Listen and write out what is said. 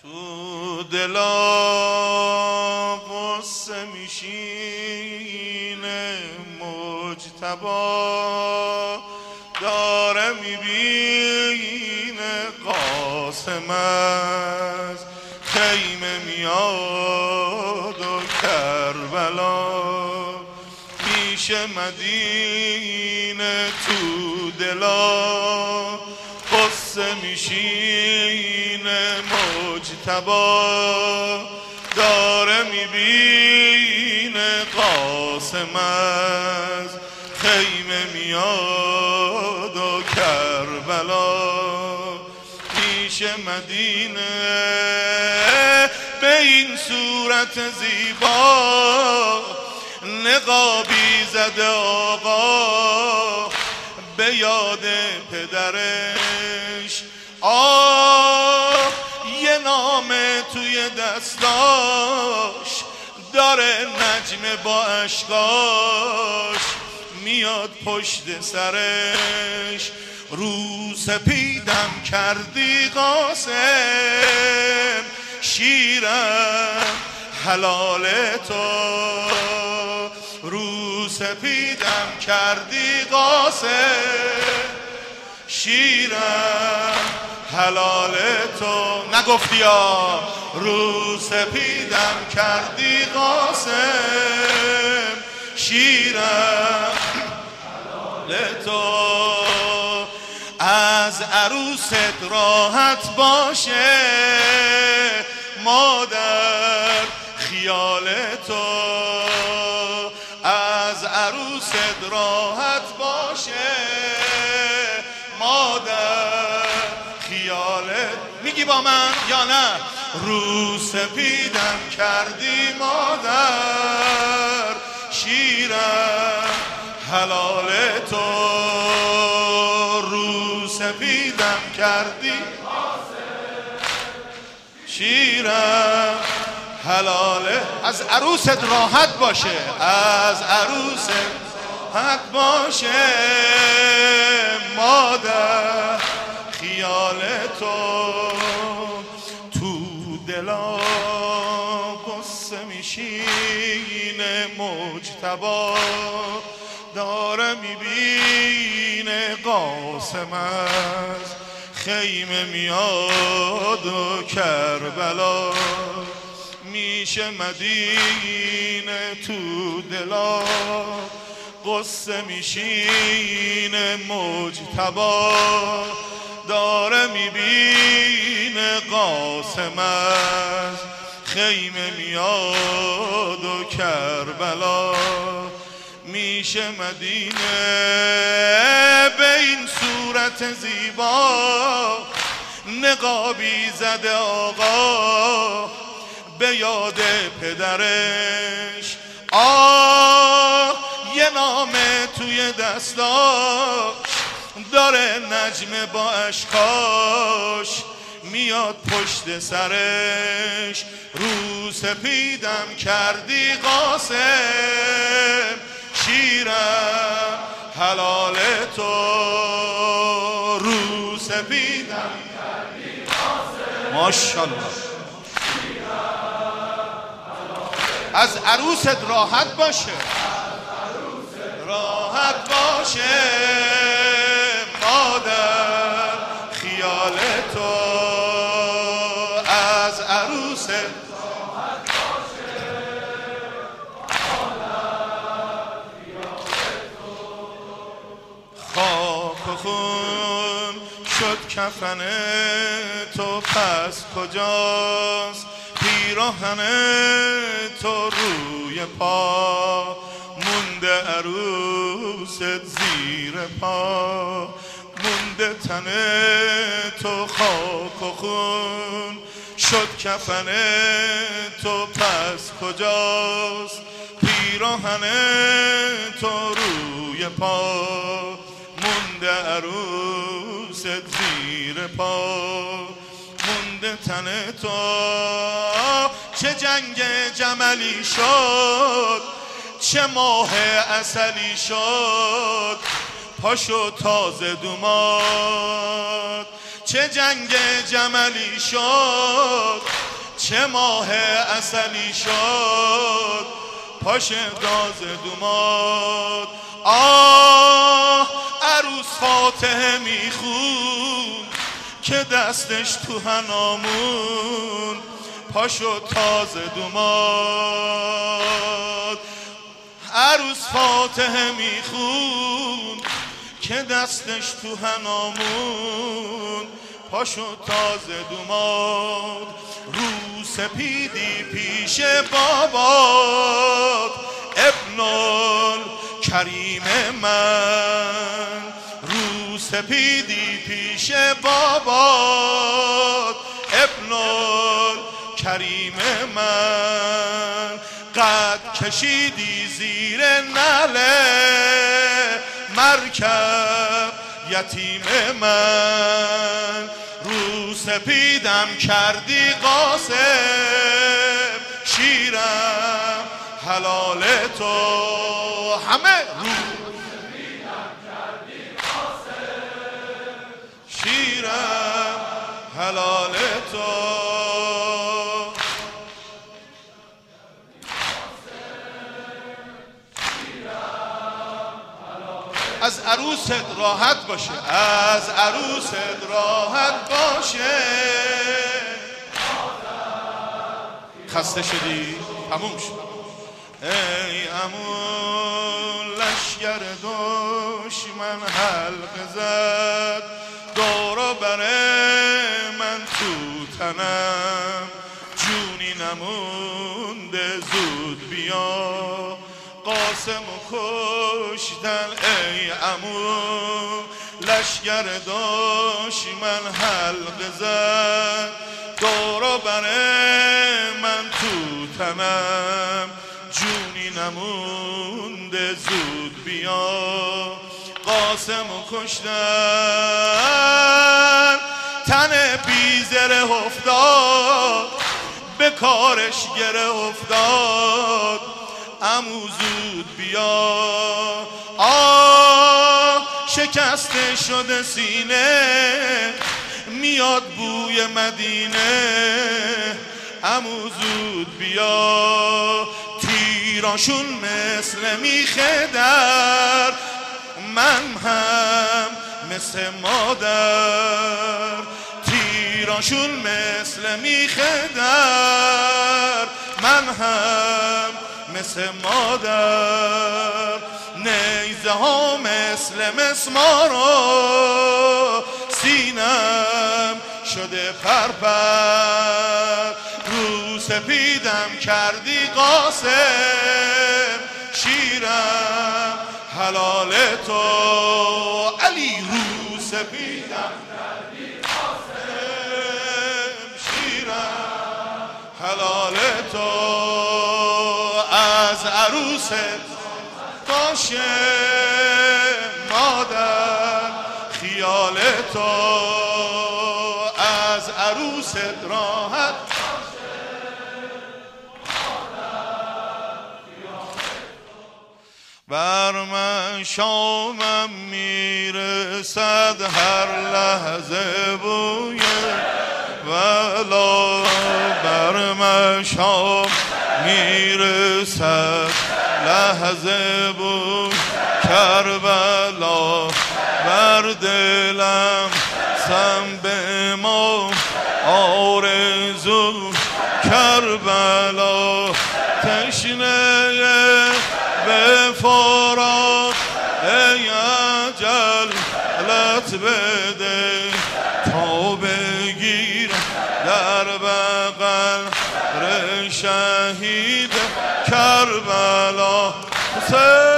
تو دلا قصه میشینه مجتبا داره میبینه قاسم از خیمه میاد و کربلا میشه مدینه تو دلا قصه میشینه مجتبا داره میبینه قاسم از خیمه میاد و کربلا میشه مدینه به این صورت زیبا نقابی زده آقا به یاد پدرش یه نامه توی دستاش داره نجمه با اشکاش میاد پشت سرش رو سپیدم کردی قاسم شیرم حلال تو رو سپیدم کردی قاسم شیرم حلال تو نگفتی یا رو سپیدم کردی قاسم شیرم حلال تو از عروست راحت باشه مادر خیال تو از عروست راحت باشه مادر خیالت میگی با من یا نه رو سپیدم کردی مادر شیرم حلال تو رو سپیدم کردی شیرم حلاله از عروست راحت باشه از عروست راحت باشه مادر خیال تو دلا قصه میشینه مجتبا داره میبینه قاسم از خیمه میاد و کربلا میشه مدینه تو دلا قصه میشینه مجتبا داره میبینه قاسم از خیمه میاد و کربلا میشه مدینه به این صورت زیبا نقابی زده آقا به یاد پدرش یه نامه توی دستاش داره نجمه با اشکاش میاد پشت سرش رو سپیدم کردی قاسم شیرم حلال تو رو سپیدم کردی قاسم ماشاءالله از عروست راحت باشه راحت باشه مادر خیال تو از عروست راحت باشه مادر خیال تو خاک و خون شد کفن تو پس کجاست پیراهن تو روی پا مونده عروست زیر پا مونده تن تو خاک و خون شد کفن تو پس کجاست پیراهن تو روی پا مونده عروست زیر پا مونده تن تو چه جنگ جملی شد چه ماه عسلی شد پاشو تازه دوماد چه جنگ جملی شد چه ماه اصلی شد پاش داز دوماد. آه عروس فاتحه میخون که دستش تو هنامون پاشو تازه دوماد. عروس فاتحه میخون که دستش تو هنامون پاشو تازه دوماد. رو سپیدی پیش بابات ابن کریم من، رو سپیدی پیش بابات ابن کریم من. قد کشیدی زیر نعله مرکب یتیم من، رو سپیدم کردی قاسم شیرم حلال تو. همه رو سپیدم کردی قاسم شیرم حلال تو. از عروست راحت باشه، از عروست راحت باشه. خسته شدی؟ تموم شد. ای عمو لشگر دشمن حلقه زد دورا بره من تو تنم، جونی نمونده زود بیا قاسم و کشتن. ای عمو لشگر دشمن حلقه زد دورا بره من تو تنم، جونی نمونده زود بیا قاسم و کشتن. تن بیزره افتاد به کارش گره افتاد، عمو زود بیا. شکسته شده سینه میاد بوی مدینه، عمو زود بیا. تیراشون مثل میخه در، من هم مثل مادر. تیراشون مثل میخه در، من هم مثل مادر. نیزه ها مثل مسمارا سینم شده پرپر. رو سپیدم کردی قاسم شیرم حلال تو. علی رو سپیدم کردی قاسم شیرم حلال تو. از عروست باشه مادر خیال تو، از عروست راحت باشه مادر خیال تو. بر من شامم میرسد هر لحظه بوی ولا، بر من شام میرسد لحظه بود کربلا. بر دلم سم به ما آرزو کربلا. تشنه به فرات ای اجل لط بده تا بگیر در بغل شهید کربلا.